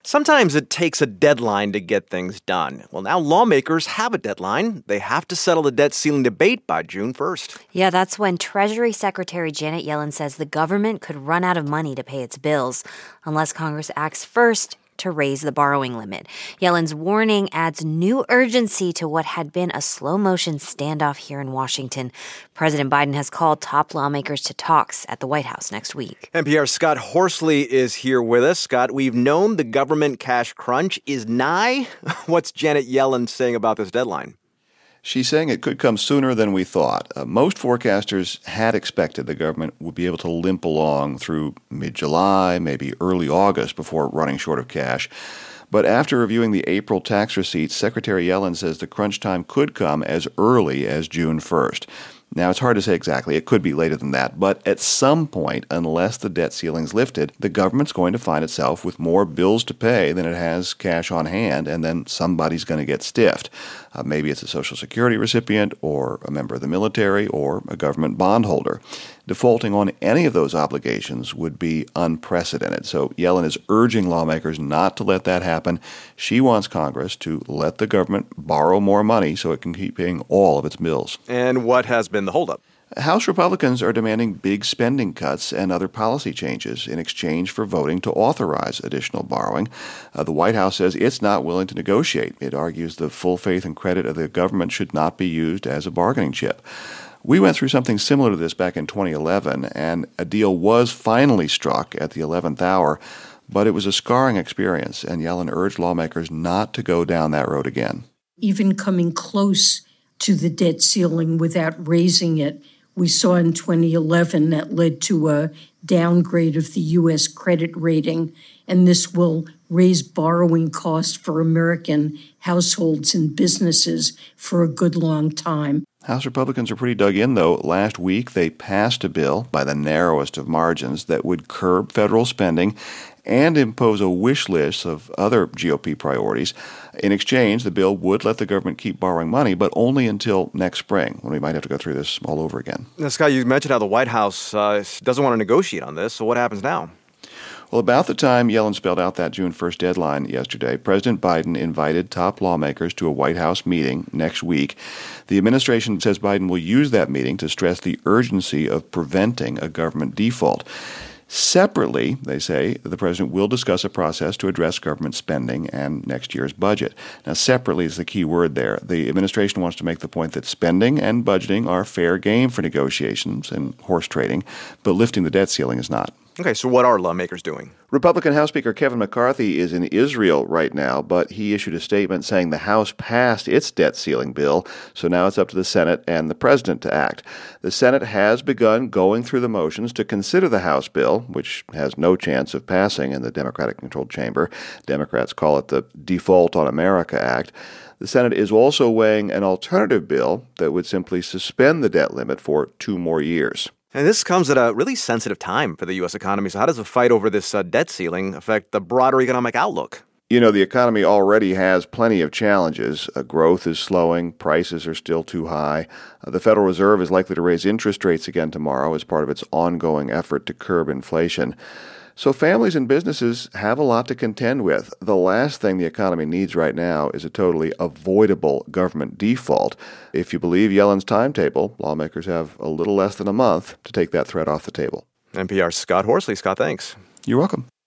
Sometimes it takes a deadline to get things done. Well, now lawmakers have a deadline. They have to settle the debt ceiling debate by June 1st. Yeah, that's when Treasury Secretary Janet Yellen says the government could run out of money to pay its bills unless Congress acts first to raise the borrowing limit. Yellen's warning adds new urgency to what had been a slow-motion standoff here in Washington. President Biden has called top lawmakers to talks at the White House next week. NPR's Scott Horsley is here with us. Scott, we've known the government cash crunch is nigh. What's Janet Yellen saying about this deadline? She's saying it could come sooner than we thought. Most forecasters had expected the government would be able to limp along through mid-July, maybe early August, before running short of cash. But after reviewing the April tax receipts, Secretary Yellen says the crunch time could come as early as June 1st. Now, it's hard to say exactly. It could be later than that. But at some point, unless the debt ceiling's lifted, the government's going to find itself with more bills to pay than it has cash on hand, and then somebody's going to get stiffed. Maybe it's a Social Security recipient or a member of the military or a government bondholder. Defaulting on any of those obligations would be unprecedented. So Yellen is urging lawmakers not to let that happen. She wants Congress to let the government borrow more money so it can keep paying all of its bills. And what has been the holdup? House Republicans are demanding big spending cuts and other policy changes in exchange for voting to authorize additional borrowing. The White House says it's not willing to negotiate. It argues the full faith and credit of the government should not be used as a bargaining chip. We went through something similar to this back in 2011, and a deal was finally struck at the 11th hour, but it was a scarring experience, and Yellen urged lawmakers not to go down that road again. Even coming close to the debt ceiling without raising it, we saw in 2011 that led to a downgrade of the U.S. credit rating, and this will raise borrowing costs for American households and businesses for a good long time. House Republicans are pretty dug in, though. Last week, they passed a bill by the narrowest of margins that would curb federal spending and impose a wish list of other GOP priorities. In exchange, the bill would let the government keep borrowing money, but only until next spring, when we might have to go through this all over again. Now, Scott, you mentioned how the White House doesn't want to negotiate on this, so what happens now? Well, about the time Yellen spelled out that June 1st deadline yesterday, President Biden invited top lawmakers to a White House meeting next week. The administration says Biden will use that meeting to stress the urgency of preventing a government default. Separately, they say, the president will discuss a process to address government spending and next year's budget. Now, separately is the key word there. The administration wants to make the point that spending and budgeting are fair game for negotiations and horse trading, but lifting the debt ceiling is not. Okay, so what are lawmakers doing? Republican House Speaker Kevin McCarthy is in Israel right now, but he issued a statement saying the House passed its debt ceiling bill, so now it's up to the Senate and the President to act. The Senate has begun going through the motions to consider the House bill, which has no chance of passing in the Democratic-controlled chamber. Democrats call it the Default on America Act. The Senate is also weighing an alternative bill that would simply suspend the debt limit for 2 more years. And this comes at a really sensitive time for the U.S. economy. So how does the fight over this debt ceiling affect the broader economic outlook? You know, the economy already has plenty of challenges. Growth is slowing. Prices are still too high. The Federal Reserve is likely to raise interest rates again tomorrow as part of its ongoing effort to curb inflation. So families and businesses have a lot to contend with. The last thing the economy needs right now is a totally avoidable government default. If you believe Yellen's timetable, lawmakers have a little less than a month to take that threat off the table. NPR's Scott Horsley. Scott, thanks. You're welcome.